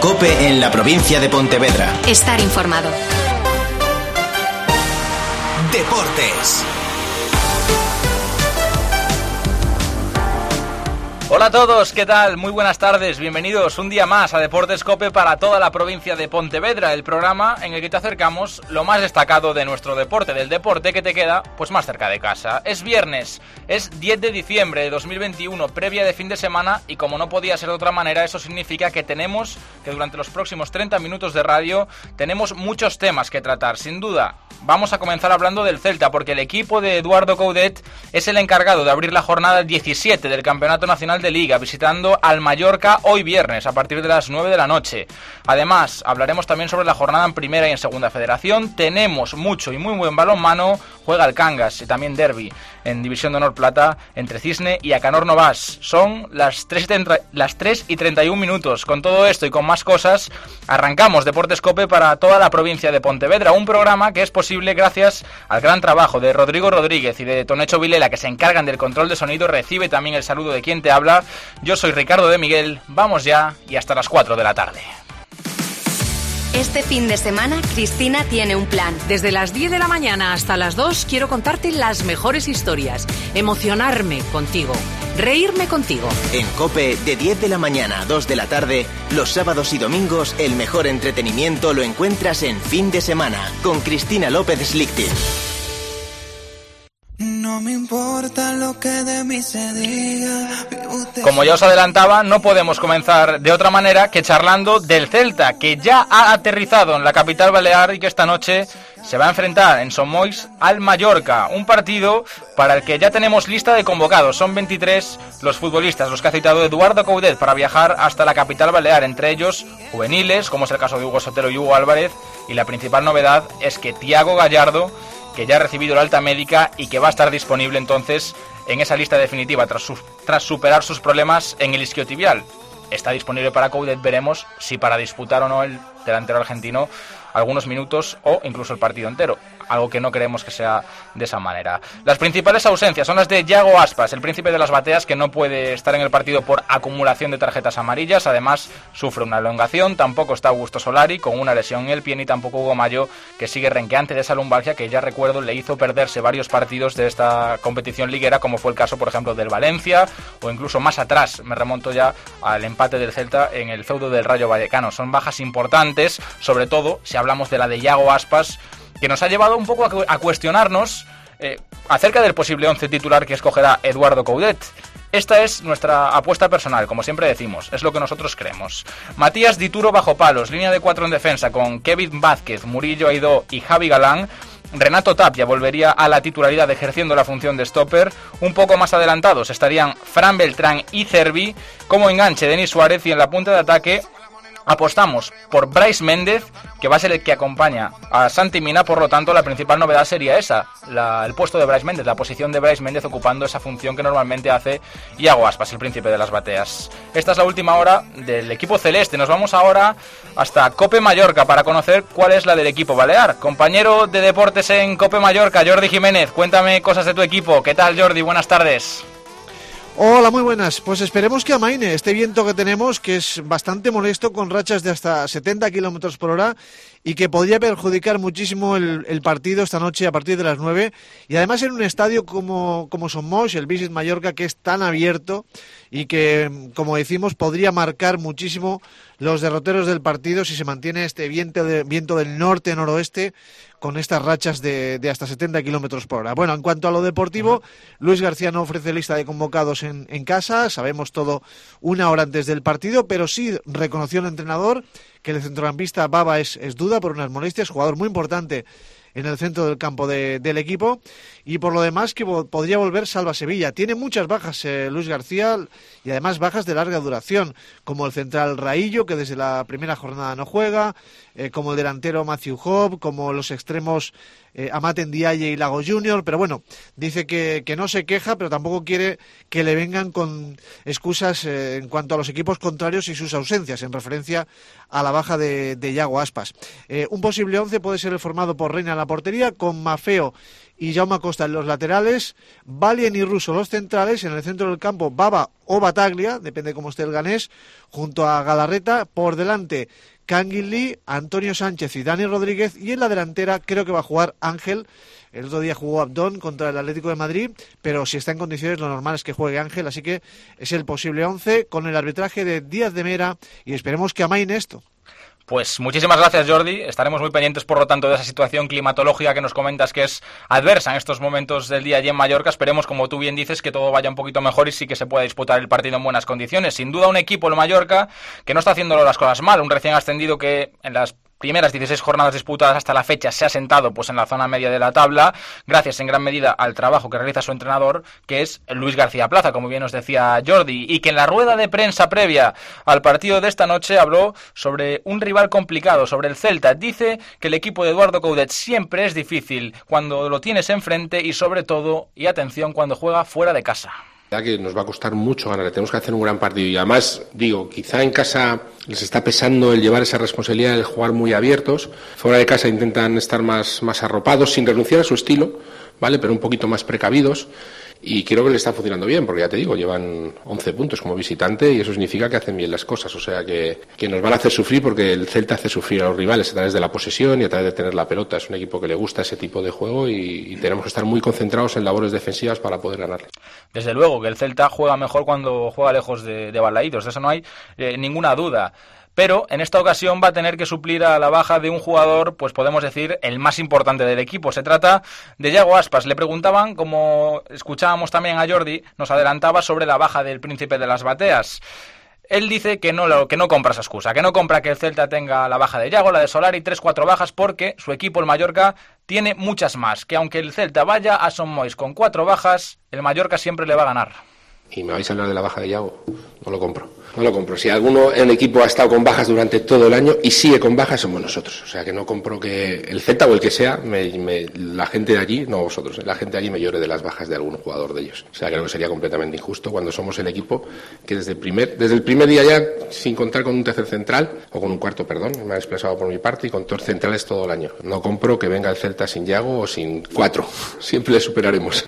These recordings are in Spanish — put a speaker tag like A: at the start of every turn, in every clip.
A: COPE en la provincia de Pontevedra.
B: Estar informado.
A: Deportes.
C: Hola a todos, ¿qué tal? Muy buenas tardes, bienvenidos un día más a Deportes COPE para toda la provincia de Pontevedra, el programa en el que te acercamos lo más destacado de nuestro deporte, del deporte que te queda pues más cerca de casa. Es viernes, es 10 de diciembre de 2021, previa de fin de semana, y como no podía ser de otra manera, eso significa que durante los próximos 30 minutos de radio tenemos muchos temas que tratar. Sin duda, vamos a comenzar hablando del Celta, porque el equipo de Eduardo Coudet es el encargado de abrir la jornada 17 del Campeonato Nacional de Liga, visitando al Mallorca hoy viernes a partir de las 9 de la noche. Además, hablaremos también sobre la jornada en Primera y en Segunda Federación. Tenemos mucho y muy buen balonmano. Juega el Cangas y también derbi en División de Honor Plata entre Cisne y Acanor Novas. Son las 3:31 minutos. Con todo esto y con más cosas, arrancamos Deportes COPE para toda la provincia de Pontevedra, un programa que es posible gracias al gran trabajo de Rodrigo Rodríguez y de Tonecho Vilela, que se encargan del control de sonido. Recibe también el saludo de quien te habla. Yo soy Ricardo de Miguel. Vamos ya y hasta las 4 de la tarde.
B: Este fin de semana, Cristina tiene un plan.
D: Desde las 10 de la mañana hasta las 2 quiero contarte las mejores historias, emocionarme contigo, reírme contigo.
A: En COPE, de 10 de la mañana a 2 de la tarde, los sábados y domingos, el mejor entretenimiento lo encuentras en Fin de Semana, con Cristina López Slichting.
E: No me importa lo que de mí se diga.
C: Como ya os adelantaba, no podemos comenzar de otra manera que charlando del Celta, que ya ha aterrizado en la capital balear y que esta noche se va a enfrentar en Son Moix al Mallorca, un partido para el que ya tenemos lista de convocados. Son 23 los futbolistas, los que ha citado Eduardo Coudet para viajar hasta la capital balear, entre ellos juveniles, como es el caso de Hugo Sotelo y Hugo Álvarez, y la principal novedad es que Thiago Gallardo, que ya ha recibido la alta médica y que va a estar disponible entonces en esa lista definitiva tras superar sus problemas en el isquiotibial. Está disponible para Coudet, veremos si para disputar o no el delantero argentino algunos minutos o incluso el partido entero, algo que no creemos que sea de esa manera. Las principales ausencias son las de Yago Aspas, el príncipe de las bateas, que no puede estar en el partido por acumulación de tarjetas amarillas. Además sufre una elongación. Tampoco está Augusto Solari, con una lesión en el pie, ni tampoco Hugo Mayo, que sigue renqueante de esa lumbalgia que ya recuerdo le hizo perderse varios partidos de esta competición liguera, como fue el caso por ejemplo del Valencia, o incluso más atrás me remonto ya al empate del Celta en el feudo del Rayo Vallecano. Son bajas importantes, sobre todo si hablamos de la de Yago Aspas, que nos ha llevado un poco a cuestionarnos acerca del posible 11 titular que escogerá Eduardo Coudet. Esta es nuestra apuesta personal, como siempre decimos, es lo que nosotros creemos. Matías Dituro bajo palos, línea de 4 en defensa con Kevin Vázquez, Murillo Aidó y Javi Galán. Renato Tapia volvería a la titularidad ejerciendo la función de stopper. Un poco más adelantados estarían Fran Beltrán y Cervi. Como enganche Denis Suárez, y en la punta de ataque apostamos por Brais Méndez, que va a ser el que acompaña a Santi Mina. Por lo tanto, la principal novedad sería esa, el puesto de Brais Méndez, la posición de Brais Méndez ocupando esa función que normalmente hace Yago Aspas, el príncipe de las bateas. Esta es la última hora del equipo celeste. Nos vamos ahora hasta COPE Mallorca para conocer cuál es la del equipo balear. Compañero de deportes en COPE Mallorca, Jordi Jiménez, cuéntame cosas de tu equipo. ¿Qué tal, Jordi? Buenas tardes.
F: Hola, muy buenas. Pues esperemos que amaine este viento que tenemos, que es bastante molesto, con rachas de hasta 70 kilómetros por hora, y que podría perjudicar muchísimo el partido esta noche a partir de las 9. Y además en un estadio como Son Moix, el Visit Mallorca, que es tan abierto y que, como decimos, podría marcar muchísimo los derroteros del partido si se mantiene este viento del norte-noroeste con estas rachas de hasta 70 kilómetros por hora. Bueno, en cuanto a lo deportivo, Luis García no ofrece lista de convocados en casa, sabemos todo una hora antes del partido, pero sí reconoció el entrenador que el centrocampista Baba es duda por unas molestias, jugador muy importante en el centro del campo del equipo, y por lo demás que podría volver Salva Sevilla. Tiene muchas bajas Luis García, y además bajas de larga duración, como el central Raillo, que desde la primera jornada no juega, como el delantero Matthew Hobb, como los extremos Amate Ndiaye y Lago Junior. Pero bueno, dice que no se queja, pero tampoco quiere que le vengan con excusas en cuanto a los equipos contrarios y sus ausencias, en referencia a la baja de Yago Aspas. Un posible 11 puede ser el formado por Reina en la portería, con Mafeo y Jaume Costa en los laterales, Valien y Russo los centrales, en el centro del campo Baba o Bataglia, depende cómo esté el ganés, junto a Galarreta, por delante Kangin Lee, Antonio Sánchez y Dani Rodríguez, y en la delantera creo que va a jugar Ángel. El otro día jugó Abdón contra el Atlético de Madrid, pero si está en condiciones lo normal es que juegue Ángel, así que es el posible 11 con el arbitraje de Díaz de Mera, y esperemos que amaine esto.
C: Pues muchísimas gracias, Jordi. Estaremos muy pendientes, por lo tanto, de esa situación climatológica que nos comentas que es adversa en estos momentos del día allí en Mallorca. Esperemos, como tú bien dices, que todo vaya un poquito mejor y sí que se pueda disputar el partido en buenas condiciones. Sin duda, un equipo, el Mallorca, que no está haciendo las cosas mal. Un recién ascendido que en las primeras 16 jornadas disputadas hasta la fecha se ha sentado pues en la zona media de la tabla, gracias en gran medida al trabajo que realiza su entrenador, que es Luis García Plaza, como bien nos decía Jordi, y que en la rueda de prensa previa al partido de esta noche habló sobre un rival complicado, sobre el Celta. Dice que el equipo de Eduardo Coudet siempre es difícil cuando lo tienes enfrente y sobre todo, y atención, cuando juega fuera de casa.
G: Que nos va a costar mucho ganar, tenemos que hacer un gran partido y además, digo, quizá en casa les está pesando el llevar esa responsabilidad de jugar muy abiertos, fuera de casa intentan estar más arropados sin renunciar a su estilo, ¿vale? Pero un poquito más precavidos y creo que le está funcionando bien porque ya te digo, llevan 11 puntos como visitante y eso significa que hacen bien las cosas, o sea que nos van a hacer sufrir porque el Celta hace sufrir a los rivales a través de la posesión y a través de tener la pelota, es un equipo que le gusta ese tipo de juego y tenemos que estar muy concentrados en labores defensivas para poder ganarle.
C: Desde luego que el Celta juega mejor cuando juega lejos de Balaídos, de eso no hay ninguna duda. Pero en esta ocasión va a tener que suplir a la baja de un jugador, pues podemos decir, el más importante del equipo. Se trata de Yago Aspas. Le preguntaban, como escuchábamos también a Jordi, nos adelantaba sobre la baja del Príncipe de las Bateas. Él dice que no compra esa excusa, que no compra que el Celta tenga la baja de Yago, la de Solari, 3-4 bajas, porque su equipo, el Mallorca, tiene muchas más. Que aunque el Celta vaya a Son Moix con 4 bajas, el Mallorca siempre le va a ganar.
G: Y me vais a hablar de la baja de Yago, no lo compro. Si alguno en el equipo ha estado con bajas durante todo el año y sigue con bajas, somos nosotros. O sea que no compro que el Celta o el que sea, la gente de allí, no vosotros, la gente de allí me llore de las bajas de algún jugador de ellos. O sea, creo que sería completamente injusto cuando somos el equipo que desde el primer día ya, sin contar con un tercer central, o con un cuarto, perdón, me ha expresado por mi parte, y con 2 centrales todo el año. No compro que venga el Celta sin Yago o sin 4. Siempre le superaremos.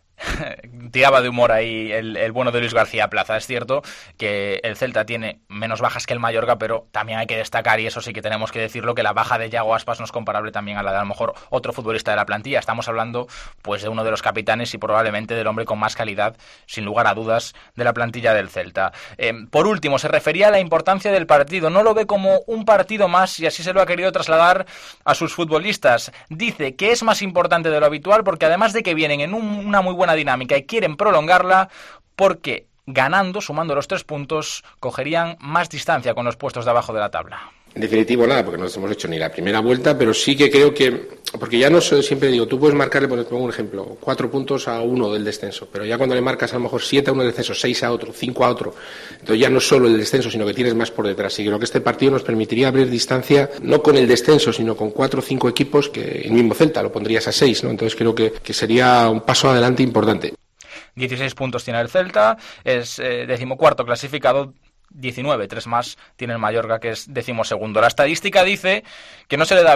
C: Tiraba de humor ahí el bueno de Luis García Plaza. Es cierto que el Celta tiene menos bajas que el Mallorca, pero también hay que destacar, y eso sí que tenemos que decirlo, que la baja de Yago Aspas no es comparable también a la de a lo mejor otro futbolista de la plantilla. Estamos hablando pues de uno de los capitanes y probablemente del hombre con más calidad, sin lugar a dudas, de la plantilla del Celta. Por último, se refería a la importancia del partido. No lo ve como un partido más y así se lo ha querido trasladar a sus futbolistas. Dice que es más importante de lo habitual porque además de que vienen en una muy buena dinámica y quieren prolongarla, porque ganando, sumando los 3 puntos, cogerían más distancia con los puestos de abajo de la tabla.
G: En definitivo nada, porque no hemos hecho ni la primera vuelta, pero sí que creo que, porque ya no siempre digo, tú puedes marcarle, por pongo un ejemplo, 4 puntos a uno del descenso, pero ya cuando le marcas a lo mejor 7 a uno del descenso, 6 a otro, 5 a otro, entonces ya no es solo el descenso, sino que tienes más por detrás. Y creo que este partido nos permitiría abrir distancia, no con el descenso, sino con 4 o 5 equipos, que el mismo Celta lo pondrías a 6, ¿no? Entonces creo que sería un paso adelante importante.
C: 16 puntos tiene el Celta, es 14º clasificado, 19, 3 más tiene el Mallorca, que es 12º. La estadística dice que no se le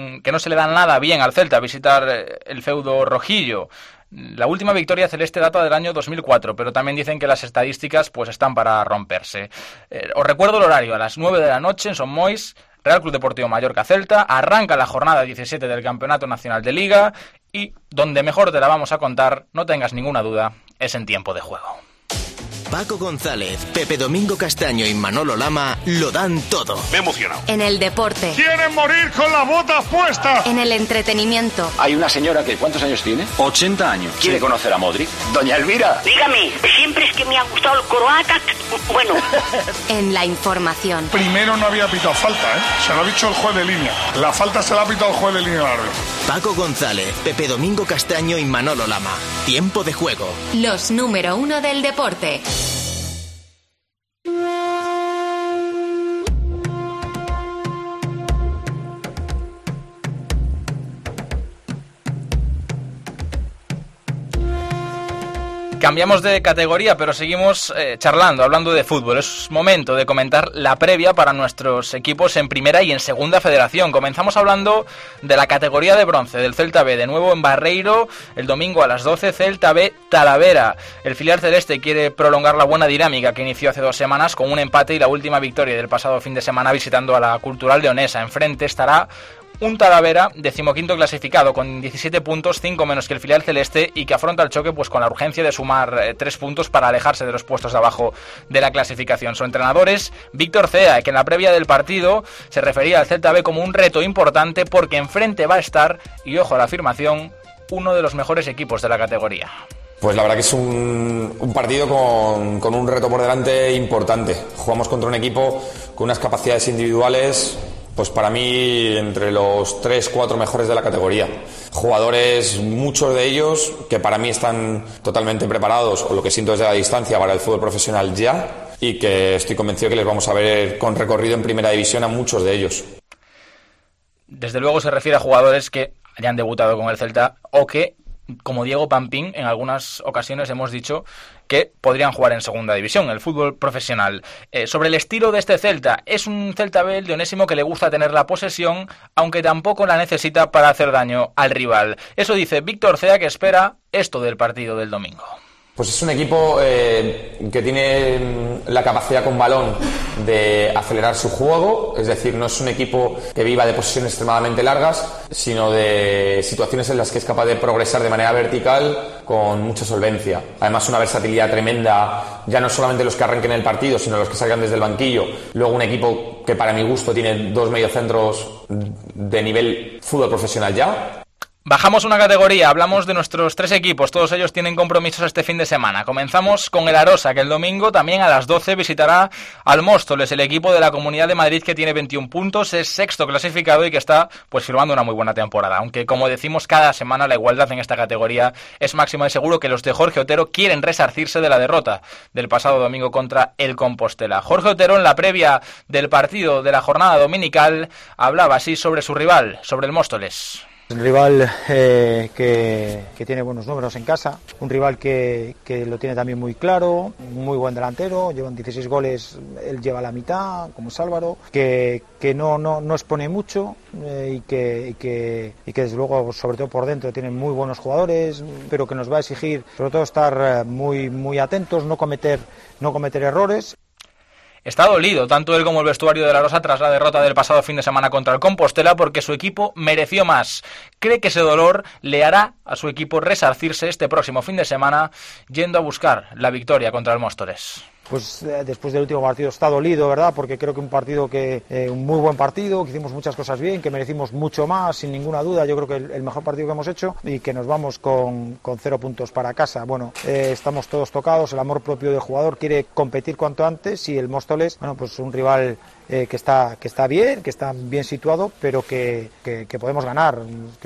C: da nada bien al Celta visitar el feudo rojillo. La última victoria celeste data del año 2004, pero también dicen que las estadísticas pues están para romperse. Os recuerdo el horario: a las 9 de la noche en Son Moix, Real Club Deportivo Mallorca Celta. Arranca la jornada 17 del Campeonato Nacional de Liga y donde mejor te la vamos a contar, no tengas ninguna duda, es en tiempo de juego.
A: Paco González, Pepe Domingo Castaño y Manolo Lama lo dan todo.
H: Me he emocionado.
B: En el deporte.
H: ¡Quieren morir con las botas puestas!
B: En el entretenimiento.
I: Hay una señora que, ¿cuántos años tiene? 80 años. ¿Quiere conocer a Modric? Doña Elvira.
J: Dígame, siempre es que me ha gustado el croata. Bueno.
B: En la información.
H: Primero no había pitado falta, ¿eh? Se lo ha dicho el juez de línea. La falta se la ha pitado el juez de línea al árbitro.
A: Paco González, Pepe Domingo Castaño y Manolo Lama. Tiempo de juego.
B: Los número 1 del deporte.
C: Cambiamos de categoría, pero seguimos hablando de fútbol. Es momento de comentar la previa para nuestros equipos en primera y en segunda federación. Comenzamos hablando de la categoría de bronce del Celta B, de nuevo en Barreiro, el domingo a las 12, Celta B Talavera. El filial celeste quiere prolongar la buena dinámica que inició hace 2 semanas con un empate y la última victoria del pasado fin de semana visitando a la Cultural Leonesa. Enfrente estará un Talavera, 15º clasificado, con 17 puntos, 5 menos que el filial celeste, y que afronta el choque pues con la urgencia de sumar 3 puntos para alejarse de los puestos de abajo de la clasificación. Su entrenador es Víctor Cea, que en la previa del partido se refería al Celta B como un reto importante porque enfrente va a estar, y ojo a la afirmación, uno de los mejores equipos de la categoría.
K: Pues la verdad que es un partido con un reto por delante importante. Jugamos contra un equipo con unas capacidades individuales, pues para mí entre los 3-4 mejores de la categoría. Jugadores, muchos de ellos, que para mí están totalmente preparados, o lo que siento desde la distancia, para el fútbol profesional ya, y que estoy convencido que les vamos a ver con recorrido en primera división a muchos de ellos.
C: Desde luego se refiere a jugadores que hayan debutado con el Celta o que, como Diego Pampín, en algunas ocasiones hemos dicho que podrían jugar en segunda división, el fútbol profesional. Sobre el estilo de este Celta, es un Celta B, el de Onésimo, que le gusta tener la posesión, aunque tampoco la necesita para hacer daño al rival. Eso dice Víctor Cea, que espera esto del partido del domingo.
K: Pues es un equipo que tiene la capacidad con balón de acelerar su juego, es decir, no es un equipo que viva de posesiones extremadamente largas, sino de situaciones en las que es capaz de progresar de manera vertical con mucha solvencia. Además, una versatilidad tremenda, ya no solamente los que arranquen el partido, sino los que salgan desde el banquillo. Luego un equipo que para mi gusto tiene 2 mediocentros de nivel fútbol profesional ya.
C: Bajamos una categoría, hablamos de nuestros 3 equipos, todos ellos tienen compromisos este fin de semana. Comenzamos con el Arosa, que el domingo también a las 12 visitará al Móstoles, el equipo de la Comunidad de Madrid que tiene 21 puntos, es 6º clasificado y que está pues firmando una muy buena temporada. Aunque, como decimos cada semana, la igualdad en esta categoría es máxima y seguro que los de Jorge Otero quieren resarcirse de la derrota del pasado domingo contra el Compostela. Jorge Otero, en la previa del partido de la jornada dominical, hablaba así sobre su rival, sobre el Móstoles.
L: Un rival que tiene buenos números en casa, un rival que lo tiene también muy claro, muy buen delantero, llevan 16 goles, él lleva la mitad, como es Álvaro, que no expone mucho y que desde luego, sobre todo por dentro, tiene muy buenos jugadores, pero que nos va a exigir sobre todo estar muy atentos, no cometer errores.
C: Está dolido tanto él como el vestuario de la Rosa tras la derrota del pasado fin de semana contra el Compostela porque su equipo mereció más. Cree que ese dolor le hará a su equipo resarcirse este próximo fin de semana yendo a buscar la victoria contra el Móstoles.
L: Pues después del último partido está dolido, ¿verdad? Porque creo que un muy buen partido, que hicimos muchas cosas bien, que merecimos mucho más, sin ninguna duda. Yo creo que el mejor partido que hemos hecho y que nos vamos con 0 puntos para casa. Bueno, estamos todos tocados, el amor propio del jugador quiere competir cuanto antes y el Móstoles, bueno, pues un rival que está bien situado, pero que podemos ganar.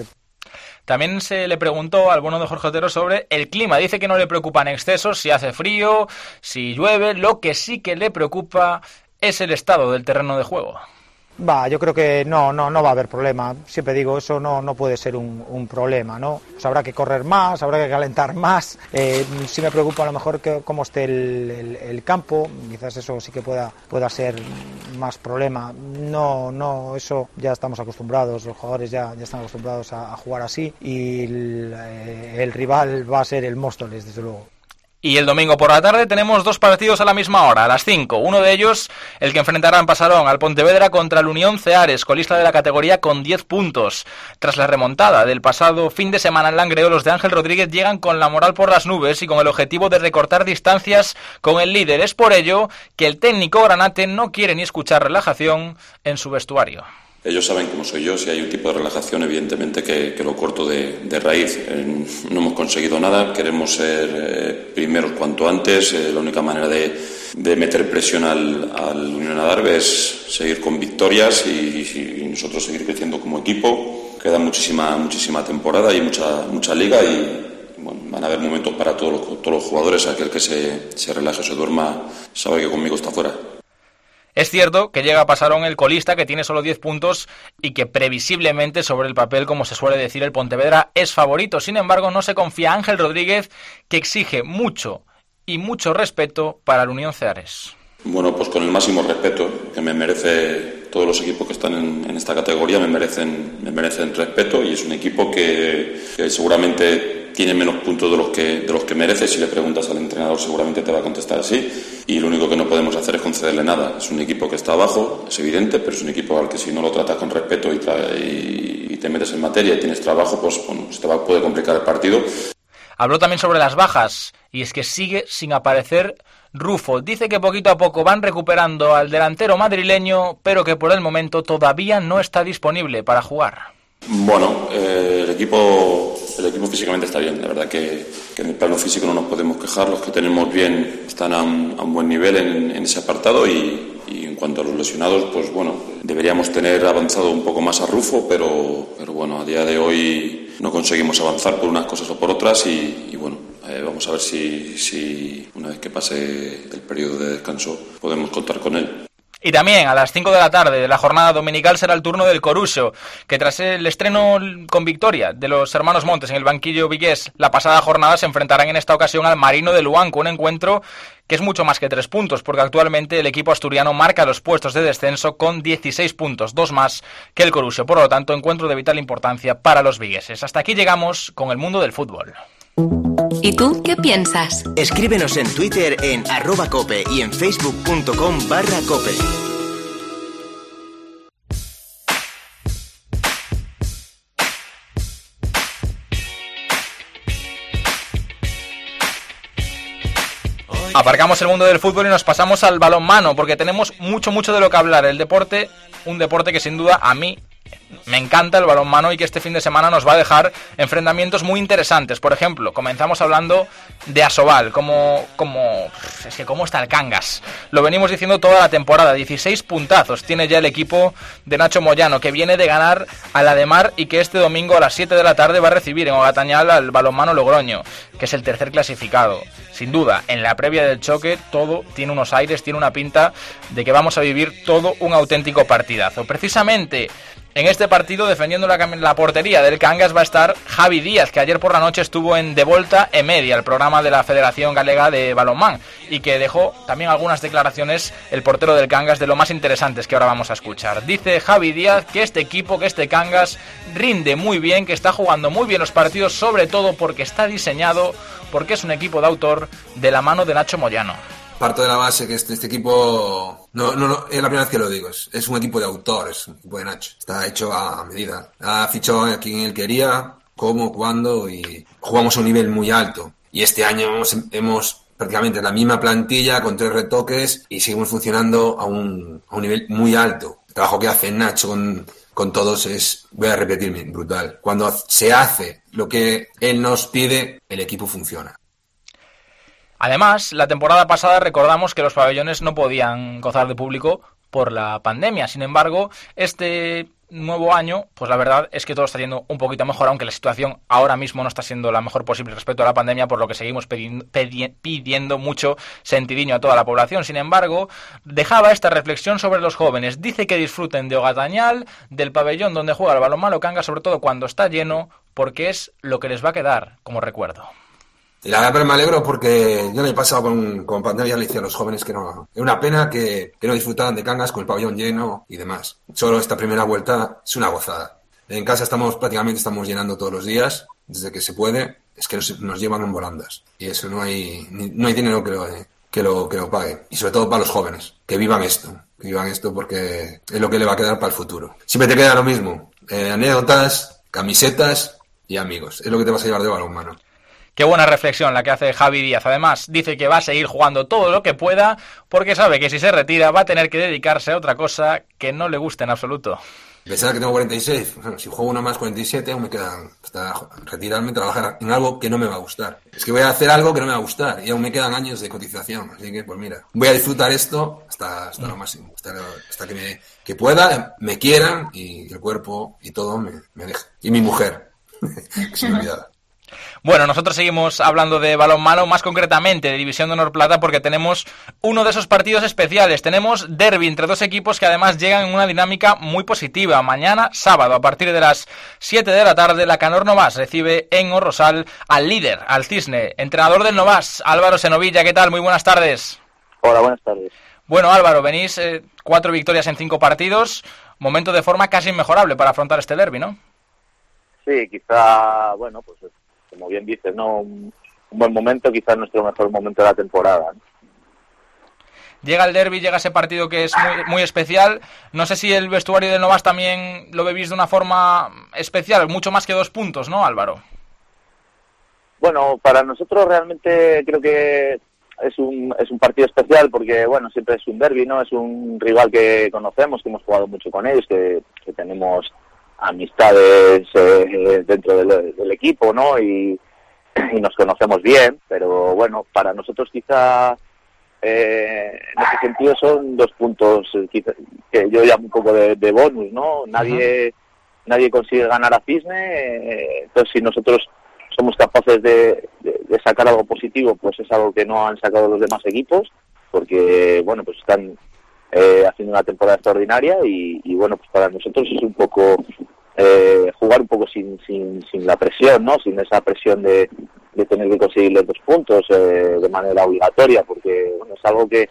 C: También se le preguntó al bueno de Jorge Otero sobre el clima. Dice que no le preocupan excesos, si hace frío, si llueve. Lo que sí que le preocupa es el estado del terreno de juego.
L: Yo creo que no va a haber problema. Siempre digo, eso no puede ser un problema, ¿no? Pues habrá que correr más, habrá que calentar más. Sí me preocupa a lo mejor cómo esté el campo. Quizás eso sí que pueda ser más problema. No, eso ya estamos acostumbrados. Los jugadores ya están acostumbrados a jugar así. Y el rival va a ser el Móstoles, desde luego.
C: Y el domingo por la tarde tenemos 2 partidos a la misma hora, a las 5. Uno de ellos, el que enfrentará en Pasarón al Pontevedra contra el Unión Ceares, colista de la categoría con 10 puntos. Tras la remontada del pasado fin de semana en Langreo, los de Ángel Rodríguez llegan con la moral por las nubes y con el objetivo de recortar distancias con el líder. Es por ello que el técnico granate no quiere ni escuchar relajación en su vestuario.
M: Ellos saben cómo soy yo, si hay un tipo de relajación evidentemente que lo corto de raíz. No hemos conseguido nada, queremos ser primeros cuanto antes. La única manera de meter presión al Unión Adarve es seguir con victorias y nosotros seguir creciendo como equipo. Queda muchísima temporada y mucha liga y bueno, van a haber momentos para todos los jugadores. Aquel que se relaje o se duerma sabe que conmigo está fuera.
C: Es cierto que llega a Pasarón el colista, que tiene solo 10 puntos y que previsiblemente sobre el papel, como se suele decir, el Pontevedra es favorito. Sin embargo, no se confía Ángel Rodríguez, que exige mucho y mucho respeto para el Unión Ceares.
M: Bueno, pues con el máximo respeto que me merece todos los equipos que están en esta categoría, me merecen respeto, y es un equipo que seguramente tiene menos puntos de los que merece. Si le preguntas al entrenador seguramente te va a contestar así, y lo único que no podemos hacer es concederle nada. Es un equipo que está abajo, es evidente, pero es un equipo al que si no lo tratas con respeto y te metes en materia y tienes trabajo, pues bueno, puede complicar el partido.
C: Habló también sobre las bajas, y es que sigue sin aparecer Rufo. Dice que poquito a poco van recuperando al delantero madrileño, pero que por el momento todavía no está disponible para jugar.
M: Bueno, el equipo físicamente está bien. La verdad que en el plano físico no nos podemos quejar. Los que tenemos bien están a un buen nivel en ese apartado, y en cuanto a los lesionados, pues bueno, deberíamos tener avanzado un poco más a Rufo, pero bueno, a día de hoy no conseguimos avanzar por unas cosas o por otras, y bueno, vamos a ver si una vez que pase el periodo de descanso podemos contar con él.
C: Y también a las 5 de la tarde de la jornada dominical será el turno del Coruxo, que tras el estreno con victoria de los hermanos Montes en el banquillo vigués la pasada jornada, se enfrentarán en esta ocasión al Marino de Luanco, un encuentro que es mucho más que 3 puntos, porque actualmente el equipo asturiano marca los puestos de descenso con 16 puntos, 2 más que el Coruxo. Por lo tanto, encuentro de vital importancia para los vigueses. Hasta aquí llegamos con el mundo del fútbol.
B: ¿Y tú qué piensas?
A: Escríbenos en Twitter en @cope y en facebook.com/cope.
C: Aparcamos el mundo del fútbol y nos pasamos al balonmano, porque tenemos mucho de lo que hablar. El deporte, un deporte que sin duda a mí me encanta, el balonmano, y que este fin de semana nos va a dejar enfrentamientos muy interesantes. Por ejemplo, comenzamos hablando de Asobal, cómo está el Cangas. Lo venimos diciendo toda la temporada, 16 puntazos tiene ya el equipo de Nacho Moyano, que viene de ganar a la de Mar y que este domingo a las 7 de la tarde va a recibir en Ogatañal al balonmano Logroño, que es el tercer clasificado. Sin duda, en la previa del choque todo tiene unos aires, tiene una pinta de que vamos a vivir todo un auténtico partidazo. Precisamente en este partido, defendiendo la portería del Cangas, va a estar Javi Díaz, que ayer por la noche estuvo en De Volta e Media, el programa de la Federación Galega de Balonmán, y que dejó también algunas declaraciones, el portero del Cangas, de lo más interesantes que ahora vamos a escuchar. Dice Javi Díaz que este equipo, que este Cangas, rinde muy bien, que está jugando muy bien los partidos, sobre todo porque está diseñado, porque es un equipo de autor de la mano de Nacho Moyano.
N: Parto de la base que este equipo, no, es la primera vez que lo digo, es un equipo de autor, es un equipo de Nacho, está hecho a medida, ha fichado a quien él quería, cómo, cuándo, y jugamos a un nivel muy alto, y este año hemos prácticamente la misma plantilla con 3 retoques y seguimos funcionando a un nivel muy alto. El trabajo que hace Nacho con todos es, voy a repetirme, brutal. Cuando se hace lo que él nos pide, el equipo funciona.
C: Además, la temporada pasada recordamos que los pabellones no podían gozar de público por la pandemia. Sin embargo, este nuevo año, pues la verdad es que todo está yendo un poquito mejor, aunque la situación ahora mismo no está siendo la mejor posible respecto a la pandemia, por lo que seguimos pidiendo mucho sentidiño a toda la población. Sin embargo, dejaba esta reflexión sobre los jóvenes. Dice que disfruten de Ogatañal, del pabellón donde juega el balonmano Cangas, sobre todo cuando está lleno, porque es lo que les va a quedar como recuerdo.
N: Y la verdad me alegro porque yo el año pasado con pandemia le decía a los jóvenes que no, es una pena que no disfrutaran de Cangas con el pabellón lleno y demás. Solo esta primera vuelta es una gozada. En casa prácticamente estamos llenando todos los días, desde que se puede, es que nos llevan en volandas. Y eso no hay dinero que lo pague. Y sobre todo para los jóvenes, que vivan esto porque es lo que le va a quedar para el futuro. Siempre te queda lo mismo, anécdotas, camisetas y amigos. Es lo que te vas a llevar de balonmano.
C: Qué buena reflexión la que hace Javi Díaz. Además, dice que va a seguir jugando todo lo que pueda porque sabe que si se retira va a tener que dedicarse a otra cosa que no le guste en absoluto.
N: Pensar que tengo 46, si juego una más 47 aún me quedan hasta retirarme, trabajar en algo que no me va a gustar. Es que voy a hacer algo que no me va a gustar y aún me quedan años de cotización. Así que, pues mira, voy a disfrutar esto hasta lo máximo, hasta que pueda, me quieran y el cuerpo y todo me deje. Y mi mujer, que se me olvidaba.
C: Bueno, nosotros seguimos hablando de balonmano, más concretamente de División de Honor Plata, porque tenemos uno de esos partidos especiales. Tenemos derbi entre dos equipos que además llegan en una dinámica muy positiva. Mañana, sábado, a partir de las 7 de la tarde, la Canor Novas recibe en O Rosal al líder, al Cisne. Entrenador del Novas, Álvaro Senovilla, ¿qué tal? Muy buenas tardes.
O: Hola, buenas tardes.
C: Bueno, Álvaro, venís 4 victorias en 5 partidos, momento de forma casi inmejorable para afrontar este derbi, ¿no?
O: Sí, quizá, bueno, pues como bien dices, ¿no? Un buen momento, quizás nuestro mejor momento de la temporada, ¿no?
C: Llega el derbi, llega ese partido que es muy especial. No sé si el vestuario del Novas también lo vivís de una forma especial, mucho más que 2 puntos, ¿no, Álvaro?
O: Bueno, para nosotros realmente creo que es un partido especial porque, bueno, siempre es un derbi, ¿no? Es un rival que conocemos, que hemos jugado mucho con ellos, que tenemos amistades dentro del equipo, ¿no? Y nos conocemos bien, pero bueno, para nosotros quizá en ese sentido son 2 puntos que yo llamo un poco de bonus, ¿no? Nadie consigue ganar a Cisne, entonces si nosotros somos capaces de sacar algo positivo, pues es algo que no han sacado los demás equipos, porque bueno, pues están haciendo una temporada extraordinaria y bueno, pues para nosotros es un poco jugar un poco sin la presión, ¿no? Sin esa presión de tener que conseguir los 2 puntos de manera obligatoria, porque bueno, es algo que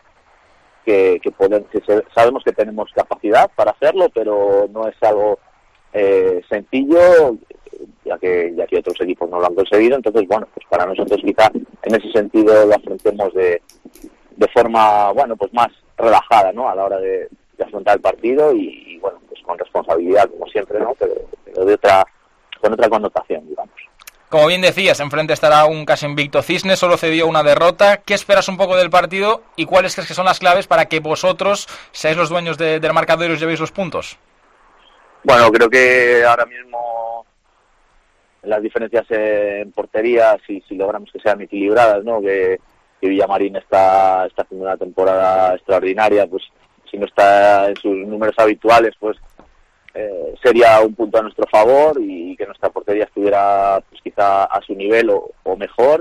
O: sabemos que tenemos capacidad para hacerlo, pero no es algo sencillo, ya que otros equipos no lo han conseguido. Entonces, bueno, pues para nosotros quizá en ese sentido lo afrontemos de forma, bueno, pues más relajada, ¿no? A la hora de afrontar el partido y bueno, pues con responsabilidad como siempre, ¿no? Pero con otra connotación, digamos.
C: Como bien decías, enfrente estará un casi invicto Cisne, solo cedió una derrota. ¿Qué esperas un poco del partido y cuáles crees que son las claves para que vosotros seáis los dueños del marcador y os llevéis los puntos?
O: Bueno, creo que ahora mismo las diferencias en portería, si logramos que sean equilibradas, ¿no? Que Villamarín está haciendo una temporada extraordinaria, pues si no está en sus números habituales, pues sería un punto a nuestro favor y que nuestra portería estuviera pues quizá a su nivel o mejor.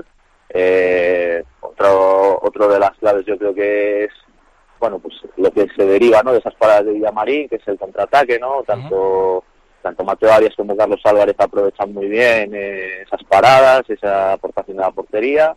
O: Otro de las claves yo creo que es, bueno, pues lo que se deriva, ¿no? De esas paradas de Villamarín, que es el contraataque, ¿no? Tanto Mateo Arias como Carlos Álvarez aprovechan muy bien esas paradas, esa aportación de la portería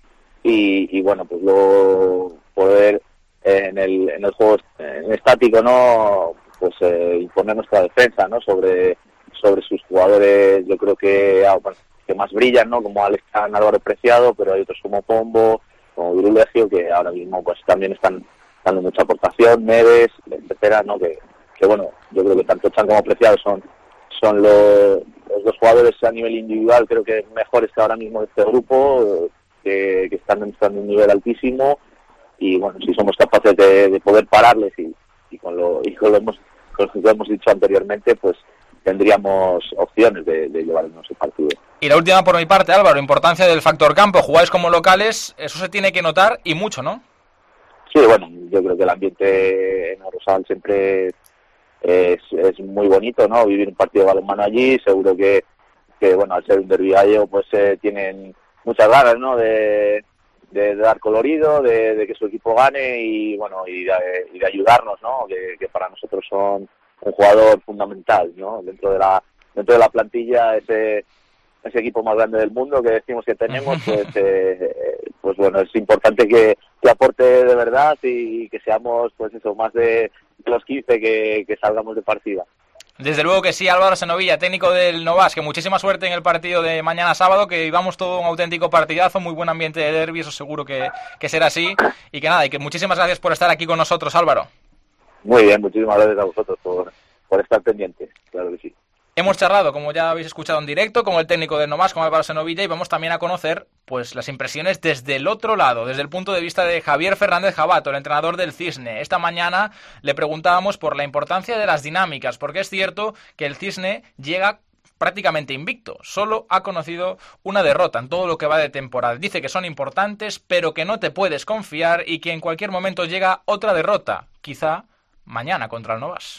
O: y bueno, pues luego poder en el juego estático, ¿no? Pues imponer nuestra defensa, ¿no? Sobre sus jugadores, yo creo que más brillan, ¿no? Como Alex Can, Álvaro Preciado, pero hay otros como Pombo, como Virulegio, que ahora mismo pues también están dando mucha aportación, Neves, etcétera, ¿no? Que bueno, yo creo que tanto Chan como Preciado son los 2 jugadores a nivel individual, creo que mejores que ahora mismo de este grupo, que están demostrando un nivel altísimo y bueno, si somos capaces de poder pararles y con lo que hemos dicho anteriormente, pues tendríamos opciones de llevarnos el partido.
C: Y la última por mi parte, Álvaro, importancia del factor campo. Jugáis como locales, eso se tiene que notar y mucho, ¿no?
O: Sí, bueno, yo creo que el ambiente en Rosal siempre es muy bonito, ¿no? Vivir un partido de balonmano allí, seguro que bueno, al ser un derbi gallego, pues tienen muchas ganas, ¿no? De dar colorido, de que su equipo gane y bueno, y de ayudarnos, ¿no? Que para nosotros son un jugador fundamental, ¿no? Dentro de la plantilla, ese equipo más grande del mundo que decimos que tenemos, pues bueno, es importante que aporte de verdad y que seamos, pues eso, más de los 15 que salgamos de partida.
C: Desde luego que sí, Álvaro Senovilla, técnico del Novas, que muchísima suerte en el partido de mañana sábado, que vivamos todo un auténtico partidazo, muy buen ambiente de derbi, eso seguro que será así, y que nada, y que muchísimas gracias por estar aquí con nosotros, Álvaro.
O: Muy bien, muchísimas gracias a vosotros por estar pendientes, claro que sí.
C: Hemos charlado, como ya habéis escuchado en directo, con el técnico del Novas, con Álvaro Senovilla, y vamos también a conocer pues las impresiones desde el otro lado, desde el punto de vista de Javier Fernández Jabato, el entrenador del Cisne. Esta mañana le preguntábamos por la importancia de las dinámicas, porque es cierto que el Cisne llega prácticamente invicto, solo ha conocido una derrota en todo lo que va de temporada. Dice que son importantes, pero que no te puedes confiar y que en cualquier momento llega otra derrota, quizá mañana contra el Novas.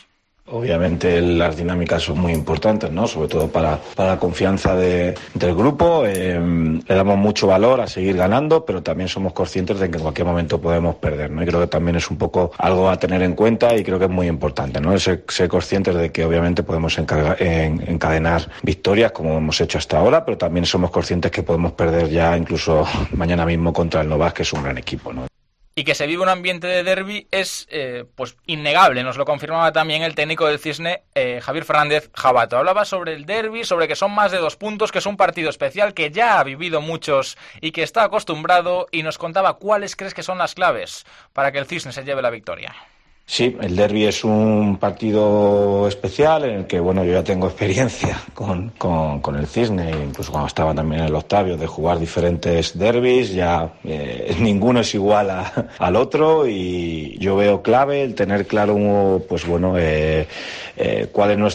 P: Obviamente las dinámicas son muy importantes, ¿no? Sobre todo para la confianza del grupo. Le damos mucho valor a seguir ganando, pero también somos conscientes de que en cualquier momento podemos perder, ¿no? Y creo que también es un poco algo a tener en cuenta y creo que es muy importante, ¿no? Ser conscientes de que obviamente podemos encadenar victorias como hemos hecho hasta ahora, pero también somos conscientes que podemos perder ya incluso mañana mismo contra el Novas, que es un gran equipo, ¿no?
C: Y que se vive un ambiente de derbi es pues innegable, nos lo confirmaba también el técnico del Cisne, Javier Fernández Jabato. Hablaba sobre el derbi, sobre que son más de 2 puntos, que es un partido especial que ya ha vivido muchos y que está acostumbrado, y nos contaba cuáles crees que son las claves para que el Cisne se lleve la victoria.
P: Sí, el derbi es un partido especial en el que, bueno, yo ya tengo experiencia con el Cisne, incluso cuando estaba también en el Octavio, de jugar diferentes derbis. Ya ninguno es igual al otro, y yo veo clave el tener claro, pues bueno, cuál es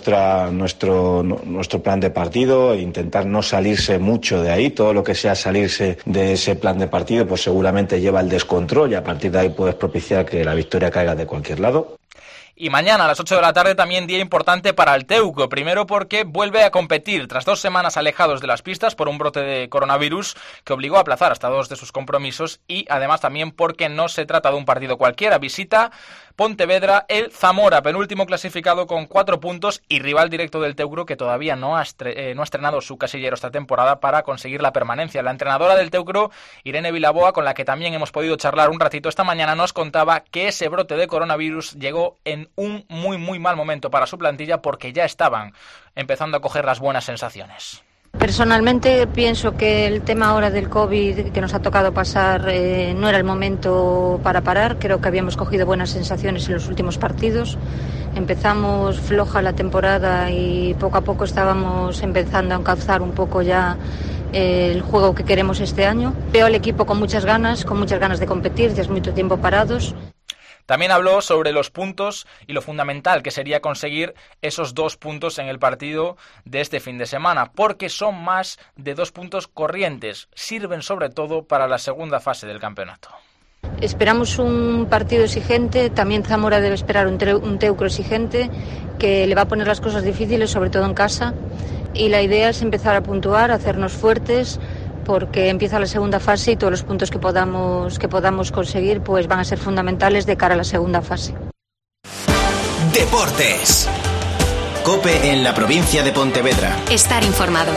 P: nuestro plan de partido, e intentar no salirse mucho de ahí. Todo lo que sea salirse de ese plan de partido, pues seguramente lleva el descontrol, y a partir de ahí puedes propiciar que la victoria caiga de cualquier lado.
C: Y mañana a las 8 de la tarde también día importante para el Teucro. Primero porque vuelve a competir tras 2 semanas alejados de las pistas por un brote de coronavirus que obligó a aplazar hasta 2 de sus compromisos, y además también porque no se trata de un partido cualquiera. Visita Pontevedra el Zamora, penúltimo clasificado con 4 puntos y rival directo del Teucro, que todavía no ha estrenado su casillero esta temporada para conseguir la permanencia. La entrenadora del Teucro, Irene Vilaboa, con la que también hemos podido charlar un ratito esta mañana, nos contaba que ese brote de coronavirus llegó en un muy mal momento para su plantilla, porque ya estaban empezando a coger las buenas sensaciones.
Q: Personalmente pienso que el tema ahora del COVID que nos ha tocado pasar no era el momento para parar. Creo que habíamos cogido buenas sensaciones en los últimos partidos. Empezamos floja la temporada y poco a poco estábamos empezando a encauzar un poco ya el juego que queremos este año. Veo al equipo con muchas ganas de competir, ya es mucho tiempo parados.
C: También habló sobre los puntos y lo fundamental que sería conseguir esos 2 puntos en el partido de este fin de semana, porque son más de 2 puntos corrientes. Sirven sobre todo para la segunda fase del campeonato.
Q: Esperamos un partido exigente, también Zamora debe esperar un Teucro exigente, que le va a poner las cosas difíciles, sobre todo en casa, y la idea es empezar a puntuar, a hacernos fuertes, porque empieza la segunda fase y todos los puntos que podamos conseguir pues van a ser fundamentales de cara a la segunda fase.
A: Deportes. COPE en la provincia de Pontevedra.
B: Estar informado.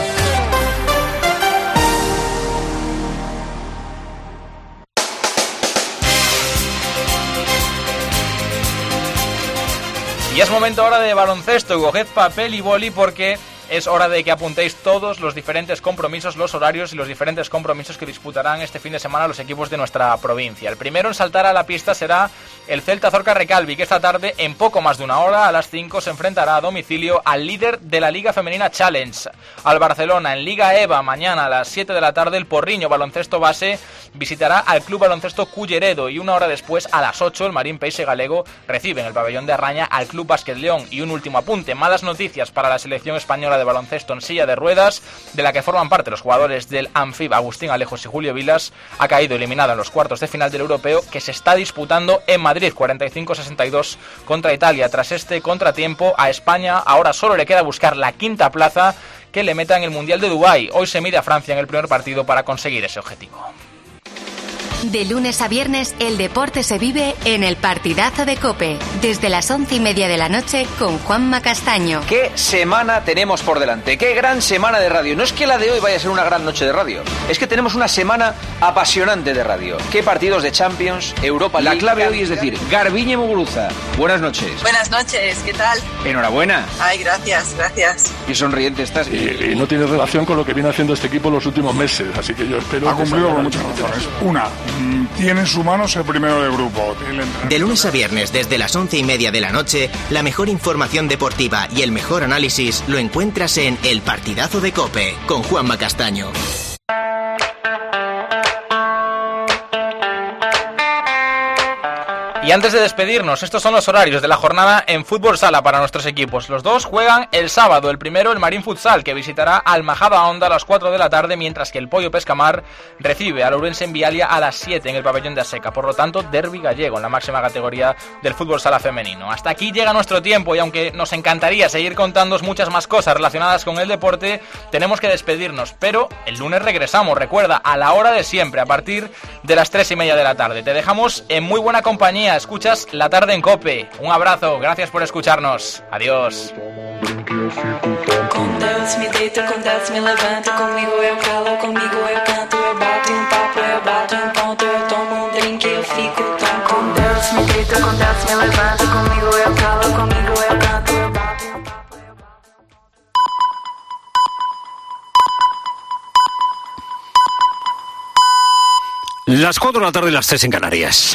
C: Y es momento ahora de baloncesto. Coged papel y boli, porque es hora de que apuntéis todos los diferentes compromisos, los horarios y los diferentes compromisos que disputarán este fin de semana los equipos de nuestra provincia. El primero en saltar a la pista será el Celta Zorca Recalvi, que esta tarde, en poco más de una hora, a las 5, se enfrentará a domicilio al líder de la Liga Femenina Challenge, al Barcelona. En Liga EVA, mañana a las 7 de la tarde, el Porriño Baloncesto Base visitará al Club Baloncesto Culleredo, y una hora después, a las 8, el Marín Peixe Galego recibe en el pabellón de Arraña al Club Básquet León. Y un último apunte: malas noticias para la selección española de baloncesto en silla de ruedas, de la que forman parte los jugadores del Anfib Agustín Alejos y Julio Vilas. Ha caído eliminada en los cuartos de final del europeo, que se está disputando en Madrid, 45-62 contra Italia. Tras este contratiempo, a España ahora solo le queda buscar la 5ª plaza que le meta en el Mundial de Dubái. Hoy se mide a Francia en el primer partido para conseguir ese objetivo.
B: De lunes a viernes, el deporte se vive en el partidazo de COPE, desde las 11:30 de la noche con Juanma Castaño.
R: ¿Qué semana tenemos por delante? ¡Qué gran semana de radio! No es que la de hoy vaya a ser una gran noche de radio, es que tenemos una semana apasionante de radio. ¿Qué partidos de Champions, Europa League? La clave hoy es decir, Garbiñe Muguruza. Buenas noches.
S: Buenas noches, ¿qué tal?
R: Enhorabuena.
S: Ay, gracias.
R: Qué sonriente estás.
H: Y no tiene relación con lo que viene haciendo este equipo los últimos meses, así que yo espero... Ha cumplido con muchas razones. Una, tiene en su mano ser primero de grupo.
A: De lunes a viernes, desde las 11:30 de la noche, la mejor información deportiva y el mejor análisis lo encuentras en El Partidazo de COPE, con Juanma Castaño.
C: Y antes de despedirnos, estos son los horarios de la jornada en fútbol sala para nuestros equipos. Los dos juegan el sábado, el primero el Marín Futsal, que visitará al Majadahonda a las 4 de la tarde, mientras que el Pollo Pescamar recibe al Ourense en Vialia a las 7 en el pabellón de Aseca. Por lo tanto, derbi gallego en la máxima categoría del fútbol sala femenino. Hasta aquí llega nuestro tiempo y aunque nos encantaría seguir contándoos muchas más cosas relacionadas con el deporte, tenemos que despedirnos. Pero el lunes regresamos, recuerda, a la hora de siempre, a partir de las 3:30 de la tarde. Te dejamos en muy buena compañía. Escuchas La Tarde en COPE. Un abrazo, gracias por escucharnos. Adiós.
E: Com Deus me deito, com Deus me levanto, comigo eu calo, comigo eu canto, eu bato papo, eu bato ponto, eu tomo drink, eu fico tão. Com Deus me deito, com Deus me levanto, comigo eu calo, comigo eu canto, eu bato papo, eu bato.
T: Las 4 de la tarde y las 3 en Canarias.